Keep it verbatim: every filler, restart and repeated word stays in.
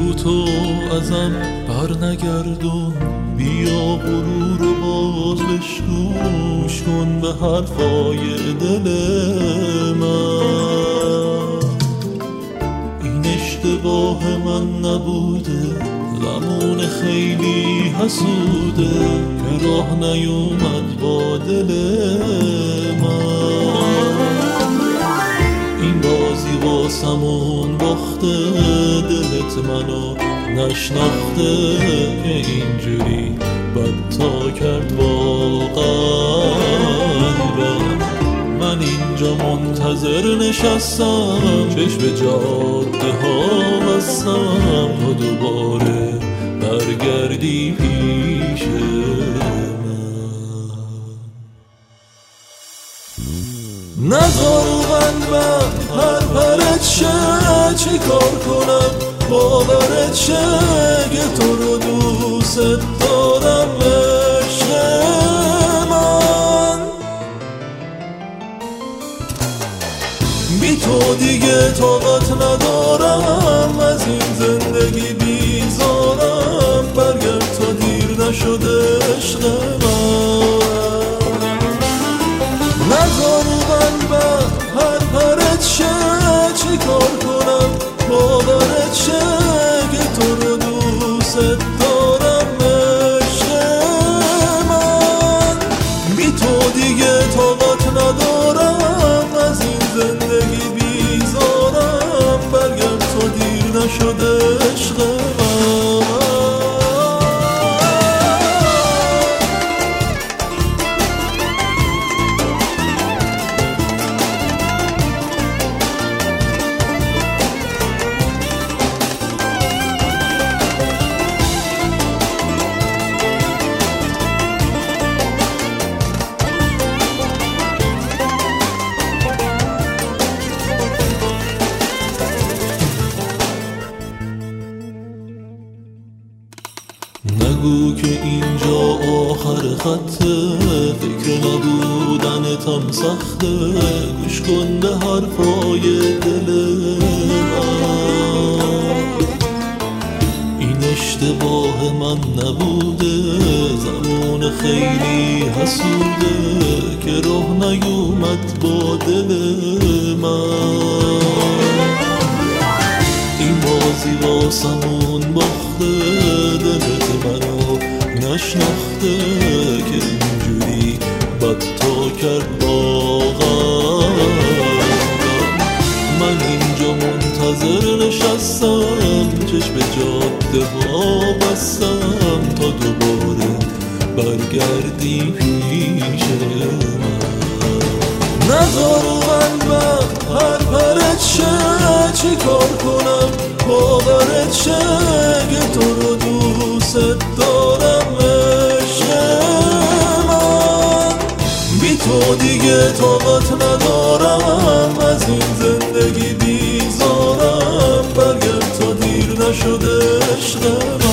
تو ازم بر نگردون، بیا غرور و باز بشکن، گوش کن به حرفای دل من. این اشتباه من نبوده، زمان خیلی حسوده که راه نیومد با دل من. این بازی واسمون باخته، دلت منو نشناخته که اینجوری بد تا کرد با قلبم. من اینجا منتظر نشستم، چشم به جاده ها بستم تا دوباره برگردی پیش من. نذار من هر پرت شه، چی کار کنم باورت شه که تو رو دوست دارم عشق من. بی تو دیگه طاقت ندارم، از این زندگی بیزارم، برگرد تا دیر نشده عشق من. نذار من به هر پرت شه، چی کار کنم باورت شه که تو رو دوست دارم عشق من. بی تو دیگه طاقت ندارم، از این زندگی بیزارم، برگرد تا دیر نشده عشق من. نگو که اینجا آخر خطه، فکر نبودنتم سخته، گوش کن به حرفای دل من. این اشتباه من نبوده، زمان خیلی حسوده که راه نیومد با دل من. این بازی واسمون باخته، دلت منو نشناخته که اینجوری بد تا کرد با قلبم. من اینجا منتظر نشستم، چشم به جاده ها بستم تا دوباره برگردی پیش من. نذار من به هر پرت شه، چی کار کنم باورت شه که تو رو دوست دارم عشق من. بی تو دیگه طاقت ندارم، از این زندگی بیزارم، برگرد تا دیر نشده عشق من.